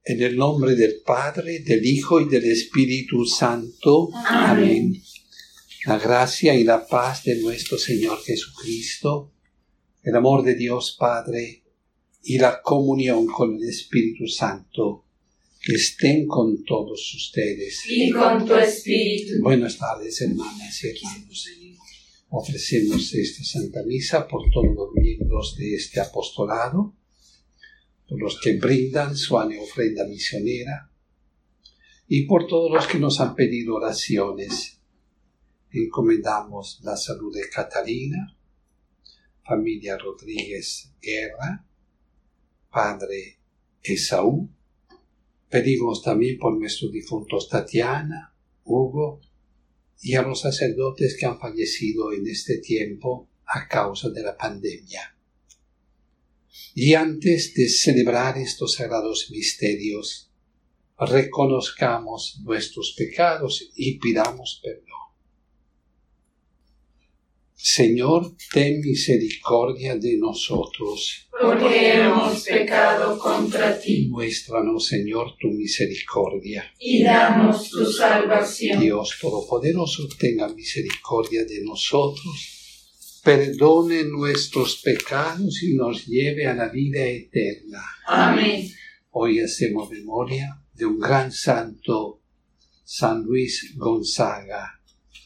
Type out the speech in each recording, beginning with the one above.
En el nombre del Padre, del Hijo y del Espíritu Santo. Amén. La gracia y la paz de nuestro Señor Jesucristo, el amor de Dios Padre y la comunión con el Espíritu Santo estén con todos ustedes. Y con tu espíritu. Buenas tardes, hermanas y hermanos. Ofrecemos esta Santa Misa por todos los miembros de este apostolado, por los que brindan su ofrenda misionera y por todos los que nos han pedido oraciones. Encomendamos la salud de Catalina, familia Rodríguez Guerra, padre Esaú. Pedimos también por nuestros difuntos Tatiana, Hugo y a los sacerdotes que han fallecido en este tiempo a causa de la pandemia. Y antes de celebrar estos sagrados misterios, reconozcamos nuestros pecados y pidamos perdón. Señor, ten misericordia de nosotros, porque hemos pecado contra ti. Muéstranos, Señor, tu misericordia. Y danos tu salvación. Dios Todopoderoso, tenga misericordia de nosotros, perdone nuestros pecados y nos lleve a la vida eterna. Amén. Hoy hacemos memoria de un gran santo, San Luis Gonzaga,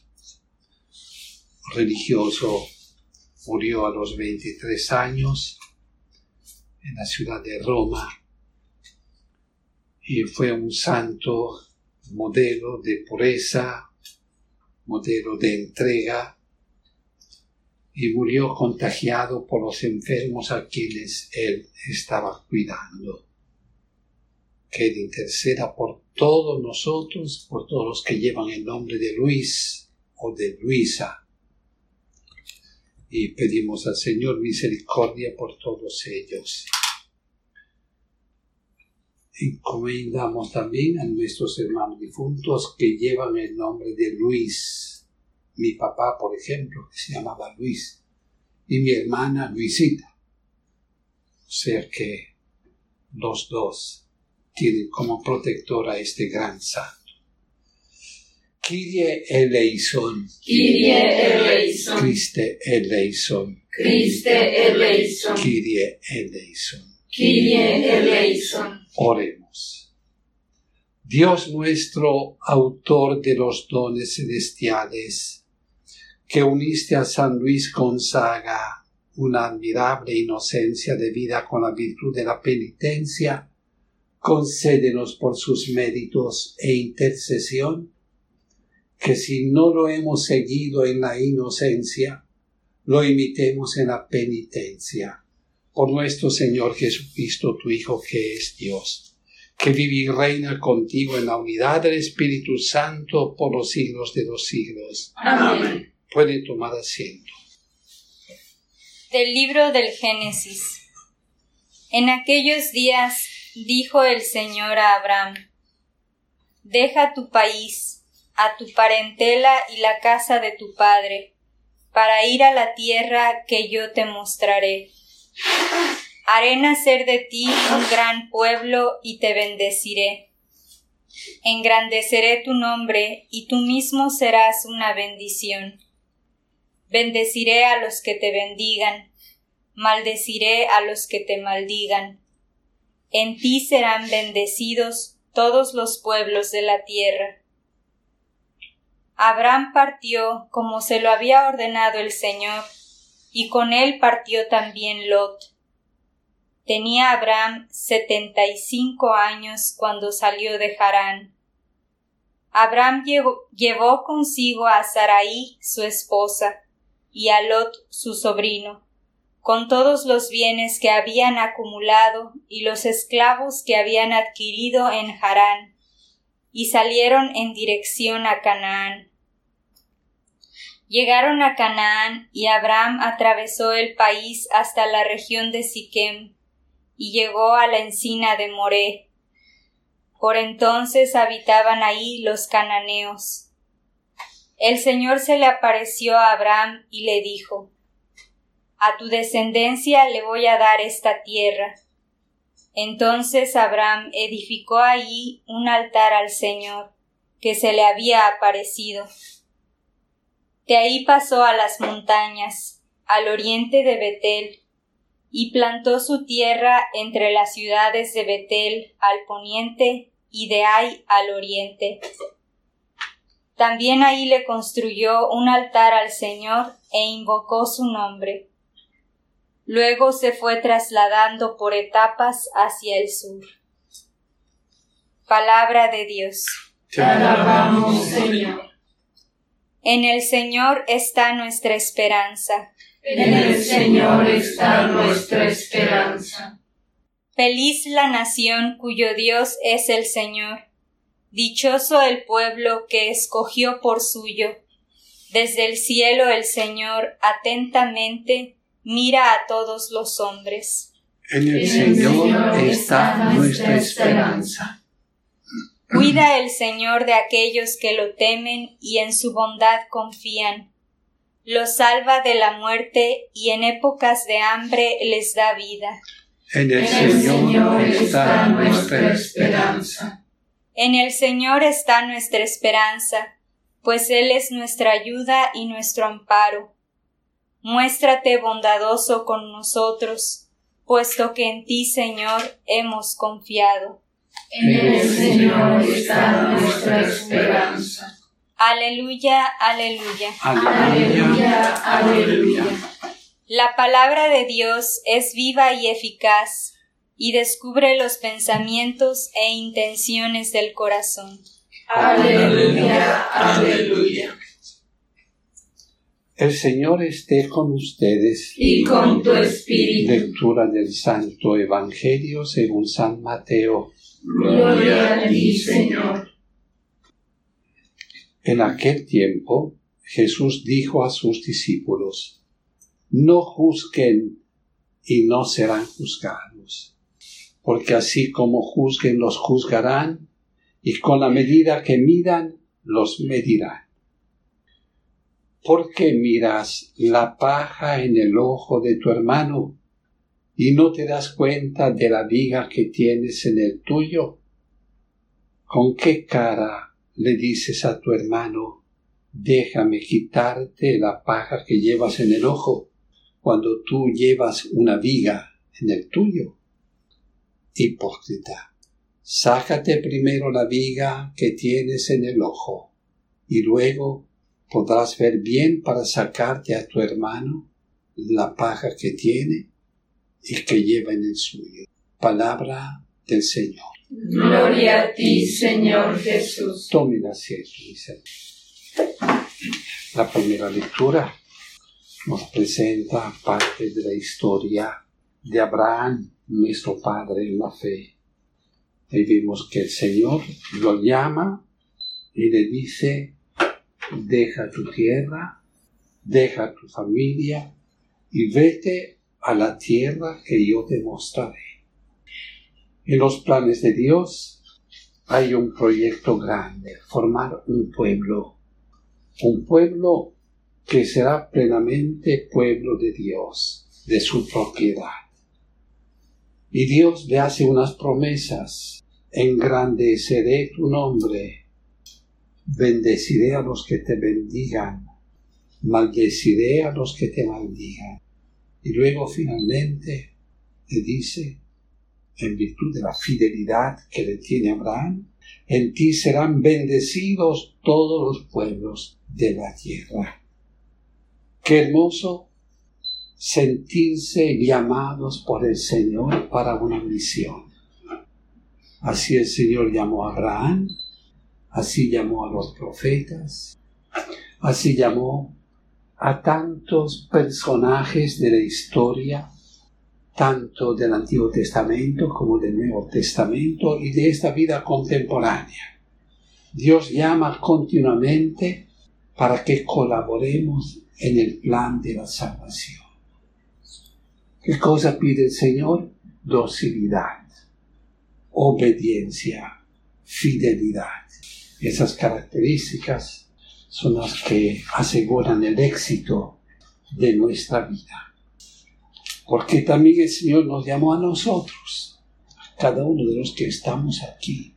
religioso. Murió a los 23 años en la ciudad de Roma y fue un santo modelo de pureza, modelo de entrega, y murió contagiado por los enfermos a quienes él estaba cuidando. Que él interceda por todos nosotros, por todos los que llevan el nombre de Luis o de Luisa. Y pedimos al Señor misericordia por todos ellos. Encomendamos también a nuestros hermanos difuntos que llevan el nombre de Luis. Mi papá, por ejemplo, que se llamaba Luis, y mi hermana Luisita. O sea que los dos tienen como protector a este gran santo. Kyrie eleison. Kyrie eleison. Christe eleison. Christe eleison. Kyrie eleison. Kyrie eleison. Oremos. Dios nuestro, autor de los dones celestiales, que uniste a San Luis Gonzaga una admirable inocencia de vida con la virtud de la penitencia, concédenos por sus méritos e intercesión, que si no lo hemos seguido en la inocencia, lo imitemos en la penitencia. Por nuestro Señor Jesucristo, tu Hijo, que es Dios, que vive y reina contigo en la unidad del Espíritu Santo por los siglos de los siglos. Amén. Pueden tomar asiento. Del libro del Génesis. En aquellos días dijo el Señor a Abraham: Deja tu país, a tu parentela y la casa de tu padre, para ir a la tierra que yo te mostraré. Haré nacer de ti un gran pueblo y te bendeciré. Engrandeceré tu nombre y tú mismo serás una bendición. Bendeciré a los que te bendigan, maldeciré a los que te maldigan. En ti serán bendecidos todos los pueblos de la tierra. Abraham partió como se lo había ordenado el Señor, y con él partió también Lot. Tenía Abraham 75 años cuando salió de Harán. Abraham llevó consigo a Sarai, su esposa, y a Lot, su sobrino, con todos los bienes que habían acumulado y los esclavos que habían adquirido en Harán, y salieron en dirección a Canaán. Llegaron a Canaán y Abraham atravesó el país hasta la región de Siquem y llegó a la encina de Moré. Por entonces habitaban ahí los cananeos. El Señor se le apareció a Abraham y le dijo: A tu descendencia le voy a dar esta tierra. Entonces Abraham edificó allí un altar al Señor, que se le había aparecido. De ahí pasó a las montañas, al oriente de Betel, y plantó su tierra entre las ciudades de Betel al poniente y de Ai al oriente. También ahí le construyó un altar al Señor e invocó su nombre. Luego se fue trasladando por etapas hacia el sur. Palabra de Dios. Te alabamos, Señor. En el Señor está nuestra esperanza. En el Señor está nuestra esperanza. Feliz la nación cuyo Dios es el Señor. Dichoso el pueblo que escogió por suyo. Desde el cielo el Señor atentamente mira a todos los hombres. En el Señor está nuestra esperanza. Cuida el Señor de aquellos que lo temen y en su bondad confían. Los salva de la muerte y en épocas de hambre les da vida. En el Señor está nuestra esperanza. En el Señor está nuestra esperanza, pues Él es nuestra ayuda y nuestro amparo. Muéstrate bondadoso con nosotros, puesto que en ti, Señor, hemos confiado. En el Señor está nuestra esperanza. Aleluya, aleluya. Aleluya, aleluya. La palabra de Dios es viva y eficaz, y descubre los pensamientos e intenciones del corazón. Aleluya, aleluya. El Señor esté con ustedes. Y con tu espíritu. Lectura del Santo Evangelio según San Mateo. Gloria a ti, Señor. En aquel tiempo, Jesús dijo a sus discípulos: No juzguen y no serán juzgados, porque así como juzguen los juzgarán, y con la medida que midan los medirán. ¿Por qué miras la paja en el ojo de tu hermano y no te das cuenta de la viga que tienes en el tuyo? ¿Con qué cara le dices a tu hermano: déjame quitarte la paja que llevas en el ojo, cuando tú llevas una viga en el tuyo? Hipócrita, sácate primero la viga que tienes en el ojo, y luego podrás ver bien para sacarte a tu hermano la paja que tiene y que lleva en el suyo. Palabra del Señor. Gloria a ti, Señor Jesús. Tomen asiento, mis hermanos. La primera lectura nos presenta parte de la historia de Abraham, nuestro padre en la fe. Ahí vemos que el Señor lo llama y le dice: deja tu tierra, deja tu familia y vete a la tierra que yo te mostraré. En los planes de Dios hay un proyecto grande: formar un pueblo que será plenamente pueblo de Dios, de su propiedad. Y Dios le hace unas promesas: engrandeceré tu nombre, bendeciré a los que te bendigan, maldeciré a los que te maldigan. Y luego finalmente le dice, en virtud de la fidelidad que le tiene Abraham: en ti serán bendecidos todos los pueblos de la tierra. Qué hermoso sentirse llamados por el Señor para una misión. Así el Señor llamó a Abraham, así llamó a los profetas, así llamó a tantos personajes de la historia, tanto del Antiguo Testamento como del Nuevo Testamento y de esta vida contemporánea. Dios llama continuamente para que colaboremos en el plan de la salvación. ¿Qué cosa pide el Señor? Docilidad, obediencia, fidelidad. Esas características son las que aseguran el éxito de nuestra vida. Porque también el Señor nos llamó a nosotros cada uno de los que estamos aquí.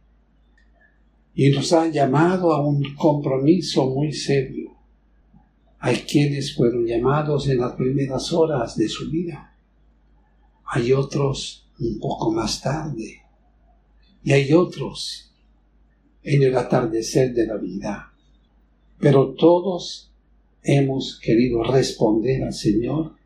Y nos ha llamado a un compromiso muy serio. Hay quienes fueron llamados en las primeras horas de su vida. Hay otros un poco más tarde. Y hay otros en el atardecer de la vida. Pero todos hemos querido responder al Señor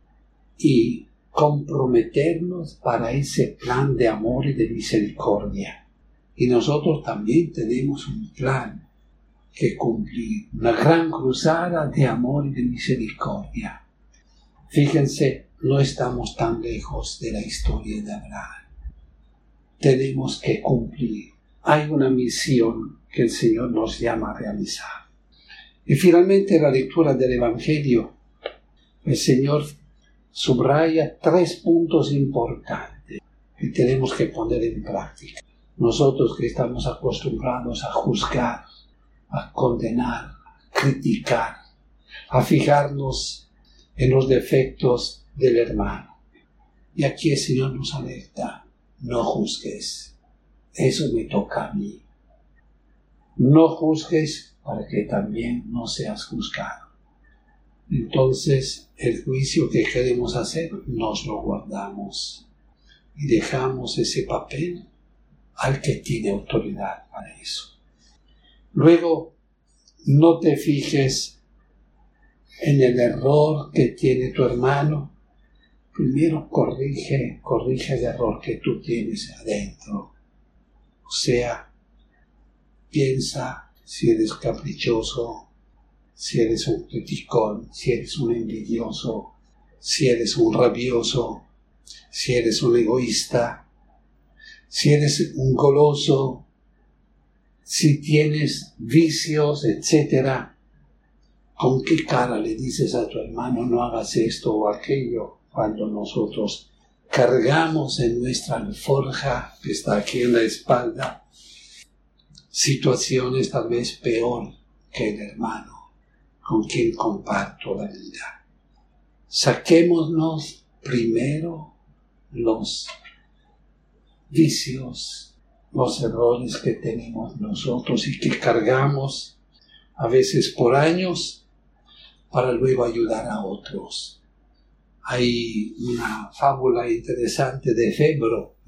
y comprometernos para ese plan de amor y de misericordia. Y nosotros también tenemos un plan que cumplir, una gran cruzada de amor y de misericordia. Fíjense, no estamos tan lejos de la historia de Abraham. Tenemos que cumplir. Hay una misión que el Señor nos llama a realizar. Y finalmente, la lectura del Evangelio, el Señor subraya 3 puntos importantes que tenemos que poner en práctica. Nosotros que estamos acostumbrados a juzgar, a condenar, a criticar, a fijarnos en los defectos del hermano. Y aquí el Señor nos alerta: no juzgues, eso me toca a mí. No juzgues para que también no seas juzgado. Entonces, el juicio que queremos hacer, nos lo guardamos y dejamos ese papel al que tiene autoridad para eso. Luego, no te fijes en el error que tiene tu hermano. Primero corrige el error que tú tienes adentro. O sea, piensa si eres caprichoso, si eres un criticón, si eres un envidioso, si eres un rabioso, si eres un egoísta, si eres un goloso, si tienes vicios, etc. ¿Con qué cara le dices a tu hermano no hagas esto o aquello cuando nosotros cargamos en nuestra alforja que está aquí en la espalda situaciones tal vez peor que el hermano con quien comparto la vida? Saquémonos primero los vicios, los errores que tenemos nosotros y que cargamos a veces por años para luego ayudar a otros. Hay una fábula interesante de Fedro,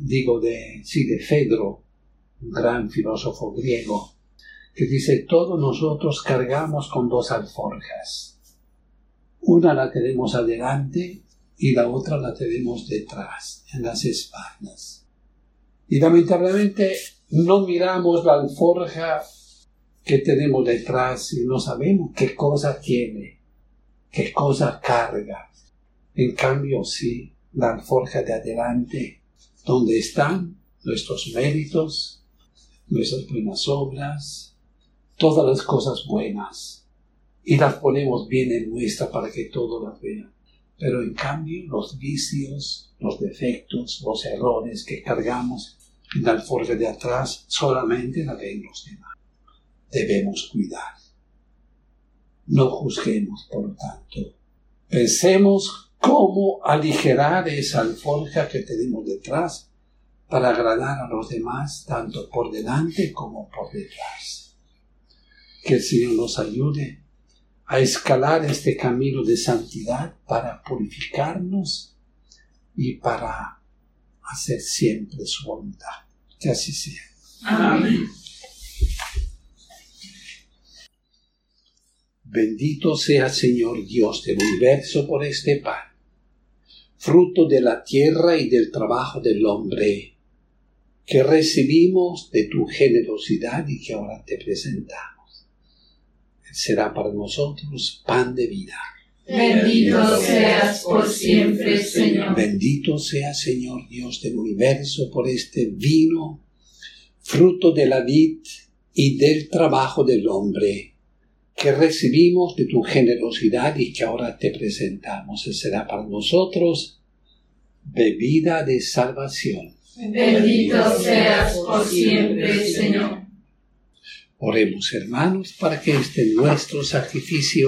un gran filósofo griego, que dice: todos nosotros cargamos con 2 alforjas. Una la tenemos adelante y la otra la tenemos detrás, en las espaldas. Y lamentablemente no miramos la alforja que tenemos detrás y no sabemos qué cosa tiene, qué cosa carga. En cambio, sí, la alforja de adelante, donde están nuestros méritos, nuestras buenas obras, todas las cosas buenas, y las ponemos bien en muestra para que todos las vean. Pero en cambio, los vicios, los defectos, los errores que cargamos en la alforja de atrás, solamente la ven los demás. Debemos cuidar. No juzguemos, por lo tanto. Pensemos cómo aligerar esa alforja que tenemos detrás para agradar a los demás, tanto por delante como por detrás. Que el Señor nos ayude a escalar este camino de santidad para purificarnos y para hacer siempre su voluntad. Que así sea. Amén. Bendito sea, Señor Dios del universo, por este pan, fruto de la tierra y del trabajo del hombre, que recibimos de tu generosidad y que ahora te presentamos. Él será para nosotros pan de vida. Bendito seas por siempre, Señor. Bendito sea, Señor Dios del universo, por este vino, fruto de la vid y del trabajo del hombre, que recibimos de tu generosidad y que ahora te presentamos. Él será para nosotros bebida de salvación. Bendito seas por siempre, Señor. Oremos, hermanos, para que este nuestro sacrificio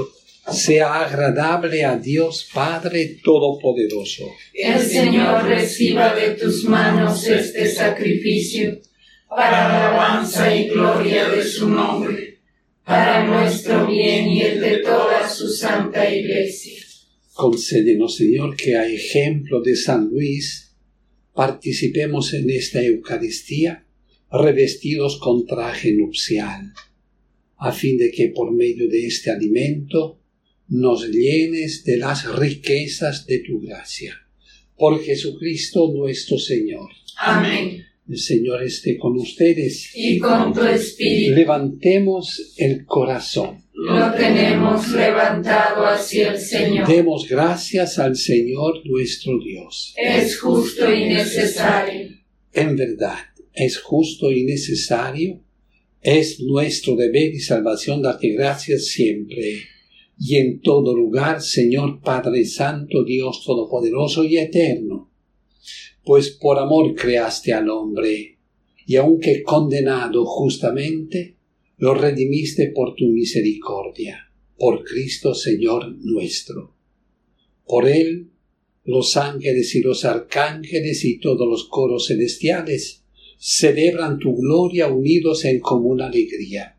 sea agradable a Dios Padre Todopoderoso. El Señor reciba de tus manos este sacrificio, para alabanza y gloria de su nombre, para nuestro bien y el de toda su santa Iglesia. Concédenos, Señor, que a ejemplo de San Luis participemos en esta Eucaristía revestidos con traje nupcial, a fin de que por medio de este alimento nos llenes de las riquezas de tu gracia. Por Jesucristo nuestro Señor. Amén. El Señor esté con ustedes. Y con tu espíritu. Levantemos el corazón. Lo tenemos levantado hacia el Señor. Demos gracias al Señor nuestro Dios. Es justo y necesario. En verdad, es justo y necesario. Es nuestro deber y salvación darte gracias siempre y en todo lugar, Señor Padre Santo, Dios Todopoderoso y Eterno. Pues por amor creaste al hombre, y aunque condenado justamente, lo redimiste por tu misericordia, por Cristo Señor nuestro. Por él, los ángeles y los arcángeles y todos los coros celestiales celebran tu gloria unidos en común alegría.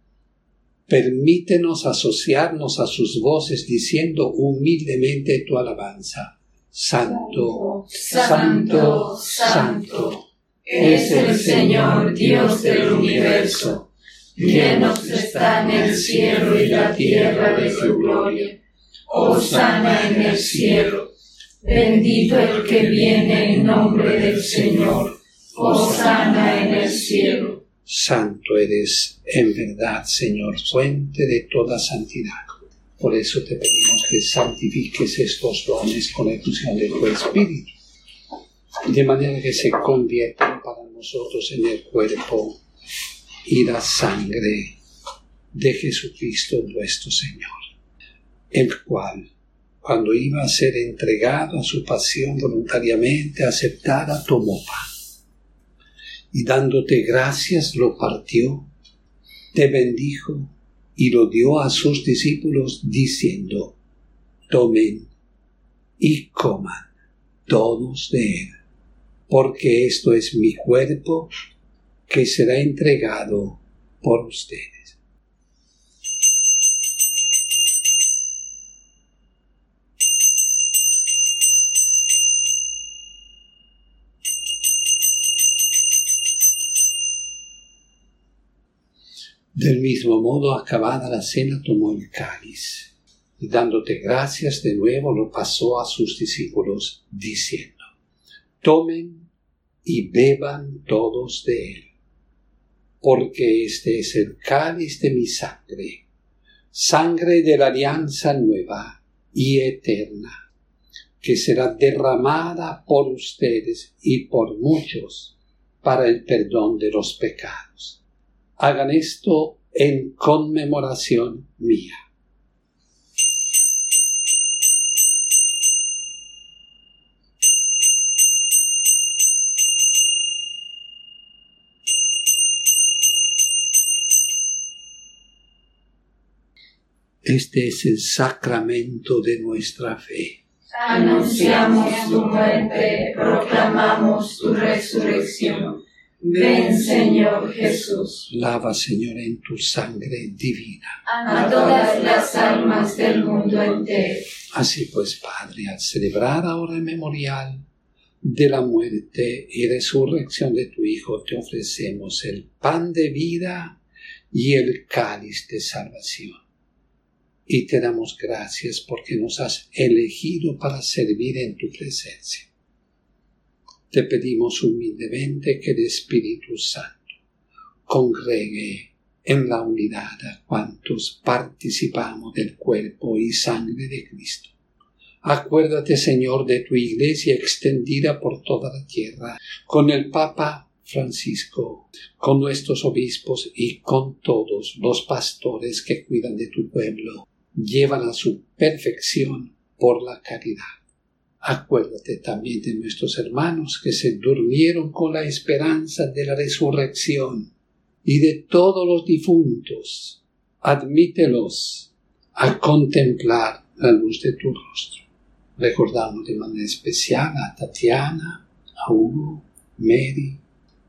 Permítenos asociarnos a sus voces diciendo humildemente tu alabanza. Santo, Santo, Santo, es el Señor Dios del universo. Llenos están el cielo y la tierra de su gloria. Hosana en el cielo. Bendito el que viene en nombre del Señor. Hosana en el cielo. Santo eres en verdad, Señor, fuente de toda santidad. Por eso te pedimos que santifiques estos dones con la efusión de tu Espíritu, de manera que se conviertan para nosotros en el cuerpo y la sangre de Jesucristo nuestro Señor, el cual, cuando iba a ser entregado a su pasión voluntariamente aceptada, tomó pan y dándote gracias lo partió, te bendijo y lo dio a sus discípulos diciendo: tomen y coman todos de él, porque esto es mi cuerpo que será entregado por ustedes. Del mismo modo, acabada la cena, tomó el cáliz y dándote gracias de nuevo lo pasó a sus discípulos diciendo: tomen y beban todos de él, porque este es el cáliz de mi sangre, sangre de la alianza nueva y eterna, que será derramada por ustedes y por muchos para el perdón de los pecados. Hagan esto en conmemoración mía. Este es el sacramento de nuestra fe. Anunciamos tu muerte, proclamamos tu resurrección. Ven, Señor Jesús. Lava, Señor, en tu sangre divina A todas las almas del mundo entero. Así pues, Padre, al celebrar ahora el memorial de la muerte y resurrección de tu Hijo, te ofrecemos el pan de vida y el cáliz de salvación. Y te damos gracias porque nos has elegido para servir en tu presencia. Te pedimos humildemente que el Espíritu Santo congregue en la unidad a cuantos participamos del cuerpo y sangre de Cristo. Acuérdate, Señor, de tu Iglesia extendida por toda la tierra, con el Papa Francisco, con nuestros obispos y con todos los pastores que cuidan de tu pueblo. Llévala a su perfección por la caridad. Acuérdate también de nuestros hermanos que se durmieron con la esperanza de la resurrección y de todos los difuntos. Admítelos a contemplar la luz de tu rostro. Recordamos de manera especial a Tatiana, a Hugo, Mary,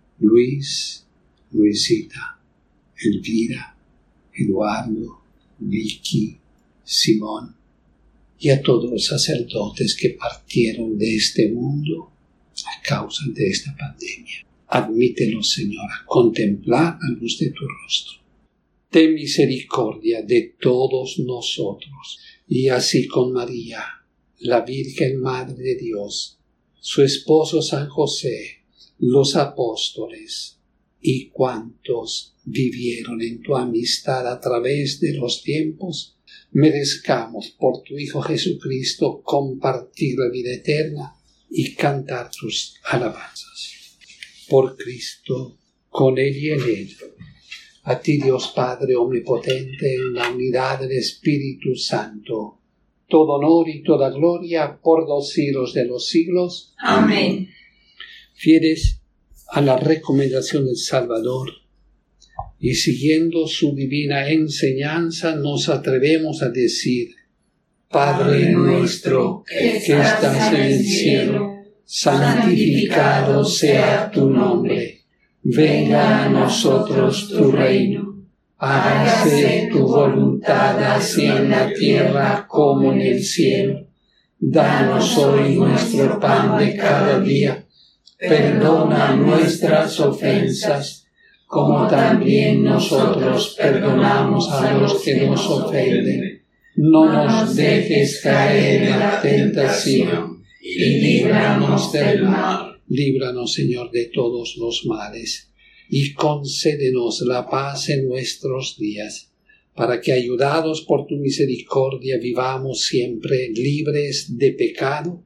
Luis, Luisita, Elvira, Eduardo, Vicky, Simón y a todos los sacerdotes que partieron de este mundo a causa de esta pandemia. Admítelos, Señor, a contemplar la luz de tu rostro. Ten misericordia de todos nosotros, y así con María, la Virgen Madre de Dios, su esposo San José, los apóstoles y cuantos vivieron en tu amistad a través de los tiempos, merezcamos por tu Hijo Jesucristo compartir la vida eterna y cantar tus alabanzas. Por Cristo, con Él y en Él, a ti Dios Padre omnipotente, en la unidad del Espíritu Santo, todo honor y toda gloria por los siglos de los siglos. Amén. Fieles a la recomendación del Salvador y siguiendo su divina enseñanza, nos atrevemos a decir: Padre nuestro que estás en el cielo, santificado sea tu nombre. Venga a nosotros tu reino. Hágase tu voluntad así en la tierra como en el cielo. Danos hoy nuestro pan de cada día. Perdona nuestras ofensas, como también nosotros perdonamos a los que nos ofenden. No nos dejes caer en la tentación, y líbranos del mal. Líbranos, Señor, de todos los males, y concédenos la paz en nuestros días, para que, ayudados por tu misericordia, vivamos siempre libres de pecado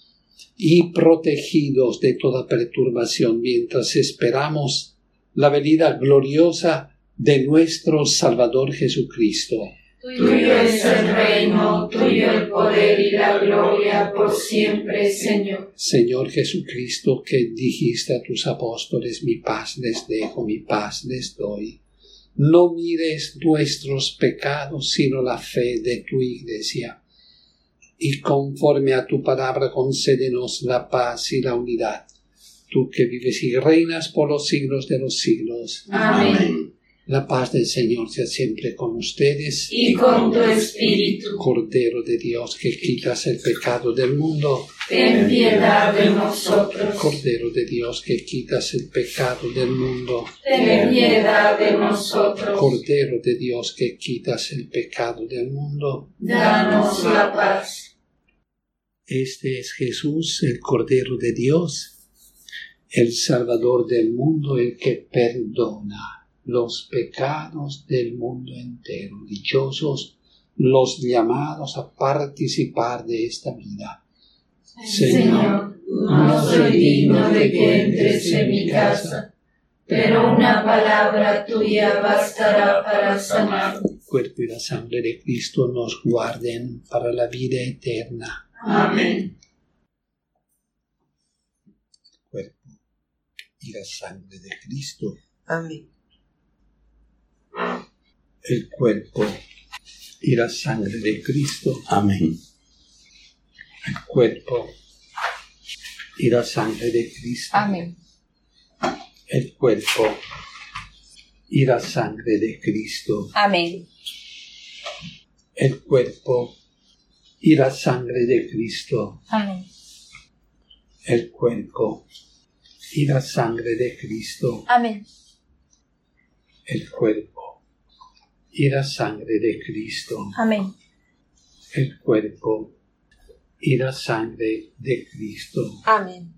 y protegidos de toda perturbación, mientras esperamos la venida gloriosa de nuestro Salvador Jesucristo. Tuyo es el reino, tuyo el poder y la gloria por siempre, Señor. Señor Jesucristo, que dijiste a tus apóstoles: mi paz les dejo, mi paz les doy. No mires nuestros pecados, sino la fe de tu Iglesia. Y conforme a tu palabra, concédenos la paz y la unidad. Tú que vives y reinas por los siglos de los siglos. Amén. La paz del Señor sea siempre con ustedes. Y con tu espíritu. Cordero de Dios, que quitas el pecado del mundo, Ten piedad de nosotros. Cordero de Dios, que quitas el pecado del mundo, Ten piedad de nosotros. Cordero de Dios, que quitas el pecado del mundo, Danos la paz. Este es Jesús, el Cordero de Dios, el Salvador del mundo, el que perdona los pecados del mundo entero. Dichosos los llamados a participar de esta vida. Señor, no soy digno de que entres en mi casa, pero una palabra tuya bastará para sanar. El cuerpo y la sangre de Cristo nos guarden para la vida eterna. Amén. El cuerpo y la sangre de Cristo. Amén. El cuerpo y la sangre de Cristo. Amén. El cuerpo y la sangre de Cristo. Amén. El cuerpo y la sangre de Cristo. Amén. El cuerpo y la sangre de Cristo. Amén. El cuerpo y la sangre de Cristo. Amén. El cuerpo y la sangre de Cristo. Amén. El cuerpo y la sangre de Cristo. Amén.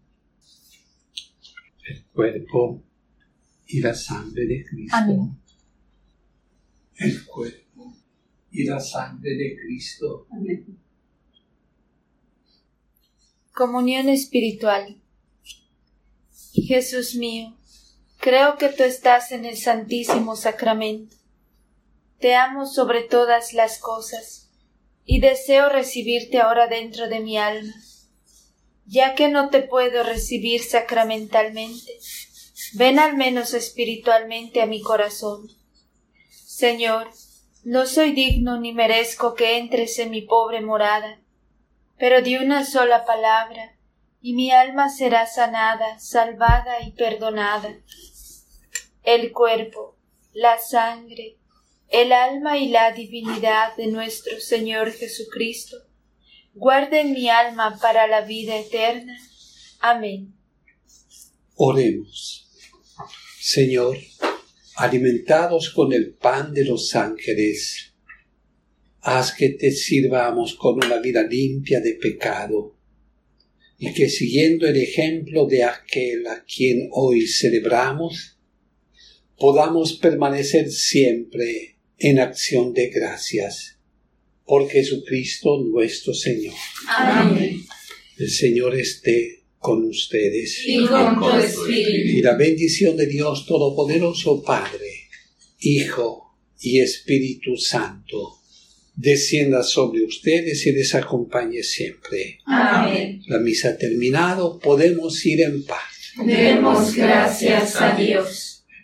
El cuerpo y la sangre de Cristo. Amén. El cuerpo y la sangre de Cristo. Amén. Comunión espiritual. Jesús mío, creo que tú estás en el Santísimo Sacramento. Te amo sobre todas las cosas y deseo recibirte ahora dentro de mi alma. Ya que no te puedo recibir sacramentalmente, ven al menos espiritualmente a mi corazón. Señor, No soy digno ni merezco que entres en mi pobre morada, pero di una sola palabra, y mi alma será sanada, salvada y perdonada. El cuerpo, la sangre, el alma y la divinidad de nuestro Señor Jesucristo, guarden mi alma para la vida eterna. Amén. Oremos. Señor, alimentados con el pan de los ángeles, haz que te sirvamos con una vida limpia de pecado, y que siguiendo el ejemplo de aquel a quien hoy celebramos, podamos permanecer siempre en acción de gracias. Por Jesucristo nuestro Señor. Amén. El Señor esté con ustedes. Y con tu espíritu. Y la bendición de Dios Todopoderoso, Padre, Hijo y Espíritu Santo, descienda sobre ustedes y les acompañe siempre. Amén. La misa ha terminado, podemos ir en paz. Demos gracias a Dios.